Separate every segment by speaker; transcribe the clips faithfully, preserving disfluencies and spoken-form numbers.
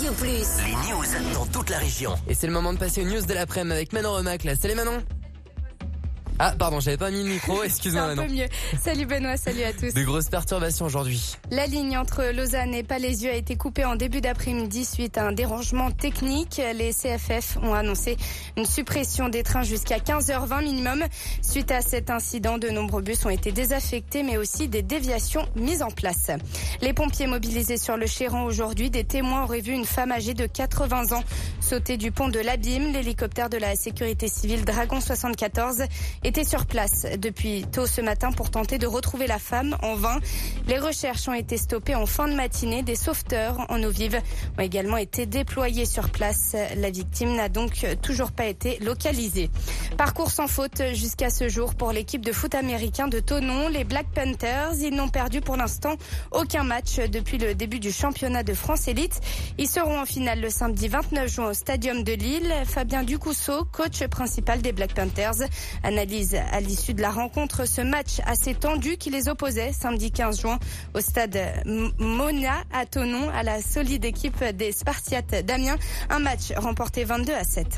Speaker 1: Radio Plus.
Speaker 2: Les news dans toute la région.
Speaker 3: Et c'est le moment de passer aux news de l'après-midi avec Manon Remac. Là, salut Manon. Ah pardon, j'avais pas mis le micro, excuse-moi Manon.
Speaker 4: C'est un peu mieux. Salut Benoît, salut à tous.
Speaker 3: De grosses perturbations aujourd'hui.
Speaker 4: La ligne entre Lausanne et Palaisieux a été coupée en début d'après-midi suite à un dérangement technique. Les C F F ont annoncé une suppression des trains jusqu'à quinze heures vingt minimum. Suite à cet incident, de nombreux bus ont été désaffectés, mais aussi des déviations mises en place. Les pompiers mobilisés sur le Chéran aujourd'hui, des témoins auraient vu une femme âgée de quatre-vingts ans sauter du pont de l'Abîme. L'hélicoptère de la sécurité civile Dragon soixante-quatorze était sur place depuis tôt ce matin pour tenter de retrouver la femme en vain. Les recherches ont été stoppées en fin de matinée. Des sauveteurs en eau vive ont également été déployés sur place. La victime n'a donc toujours pas été localisée. Parcours sans faute jusqu'à ce jour pour l'équipe de foot américain de Thonon, les Black Panthers. Ils n'ont perdu pour l'instant aucun match depuis le début du championnat de France Élite. Ils seront en finale le samedi vingt-neuf juin au Stadium de Lille. Fabien Ducousseau, coach principal des Black Panthers, analyse à l'issue de la rencontre ce match assez tendu qui les opposait samedi quinze juin au stade Mona à Thonon à la solide équipe des Spartiates d'Amiens. Un match remporté vingt-deux à sept.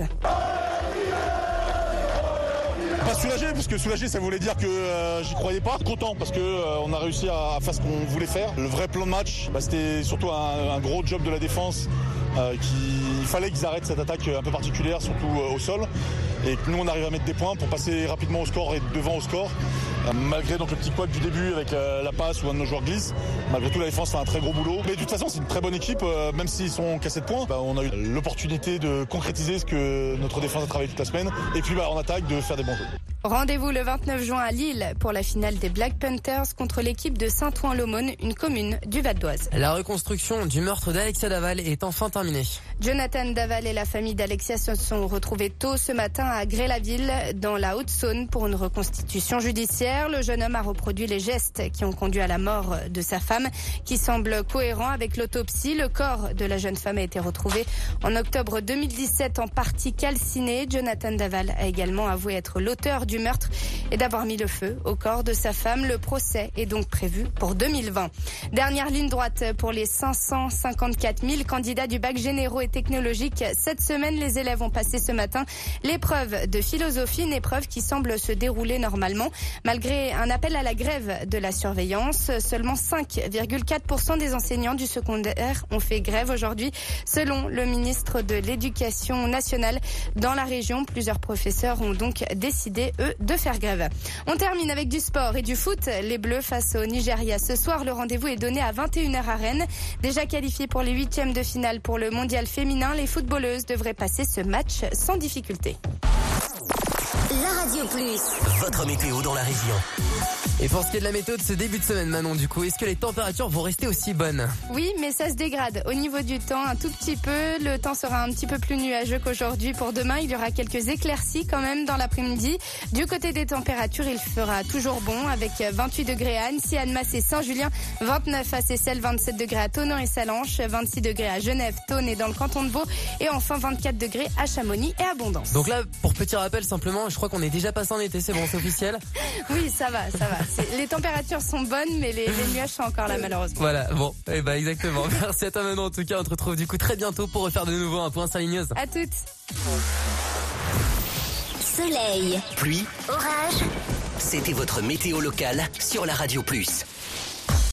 Speaker 5: Pas soulagé, parce que soulagé ça voulait dire que euh, j'y croyais pas. Content parce que euh, on a réussi à, à faire ce qu'on voulait faire. Le vrai plan de match, bah, c'était surtout un, un gros job de la défense. Euh, qui, il fallait qu'ils arrêtent cette attaque un peu particulière, surtout euh, au sol, et que nous on arrive à mettre des points pour passer rapidement au score et devant au score. Euh, malgré donc le petit couac du début avec euh, la passe où un de nos joueurs glisse, malgré tout la défense fait un très gros boulot. Mais de toute façon c'est une très bonne équipe, euh, même s'ils sont qu'à sept points, bah, on a eu l'opportunité de concrétiser ce que notre défense a travaillé toute la semaine, et puis bah, en attaque de faire des bons jeux.
Speaker 4: Rendez-vous le vingt-neuf juin à Lille pour la finale des Black Panthers contre l'équipe de Saint-Ouen-l'Aumône, une commune du Val d'Oise.
Speaker 3: La reconstruction du meurtre d'Alexia Daval est enfin terminée.
Speaker 4: Jonathan Daval et la famille d'Alexia se sont retrouvés tôt ce matin à Gré-la-Ville, dans la Haute-Saône, pour une reconstitution judiciaire. Le jeune homme a reproduit les gestes qui ont conduit à la mort de sa femme, qui semblent cohérents avec l'autopsie. Le corps de la jeune femme a été retrouvé en octobre deux mille dix-sept en partie calciné. Jonathan Daval a également avoué être l'auteur du meurtre et d'avoir mis le feu au corps de sa femme. Le procès est donc prévu pour deux mille vingt. Dernière ligne droite pour les cinq cent cinquante-quatre mille candidats du bac généraux et technologiques. Cette semaine, les élèves ont passé ce matin l'épreuve de philosophie, une épreuve qui semble se dérouler normalement. Malgré un appel à la grève de la surveillance, seulement cinq virgule quatre pour cent des enseignants du secondaire ont fait grève aujourd'hui. Selon le ministre de l'Éducation nationale, dans la région, plusieurs professeurs ont donc décidé, eux, de faire grève. On termine avec du sport et du foot. Les Bleus face au Nigeria. Ce soir, le rendez-vous est donné à vingt et une heures à Rennes. Déjà qualifiés pour les huitièmes de finale pour le mondial féminin, les footballeuses devraient passer ce match sans difficulté.
Speaker 1: La Radio Plus.
Speaker 2: Votre météo dans la région.
Speaker 3: Et pour ce qui est de la météo de ce début de semaine, Manon, du coup, est-ce que les températures vont rester aussi bonnes?
Speaker 4: Oui, mais ça se dégrade au niveau du temps un tout petit peu. Le temps sera un petit peu plus nuageux qu'aujourd'hui. Pour demain, il y aura quelques éclaircies quand même dans l'après-midi. Du côté des températures, il fera toujours bon avec vingt-huit degrés à Annecy, Annemasse et Saint-Julien, vingt-neuf à Seyssel, vingt-sept degrés à Thonon et Salanches, vingt-six degrés à Genève, Thônes et dans le canton de Vaud, et enfin vingt-quatre degrés à Chamonix et Abondance.
Speaker 3: Donc là, pour petit rappel simplement, je crois qu'on est déjà passé en été, c'est bon, c'est officiel?
Speaker 4: Oui, ça va, ça va. C'est, les températures sont bonnes, mais les, les nuages sont encore là malheureusement.
Speaker 3: Voilà, bon, et eh bah ben exactement. Merci à toi Manon, en tout cas, on te retrouve du coup très bientôt pour refaire de nouveau un point sur les news.
Speaker 4: À toutes.
Speaker 1: Soleil,
Speaker 2: Pluie,
Speaker 1: orage.
Speaker 2: c'était votre météo locale sur la Radio Plus.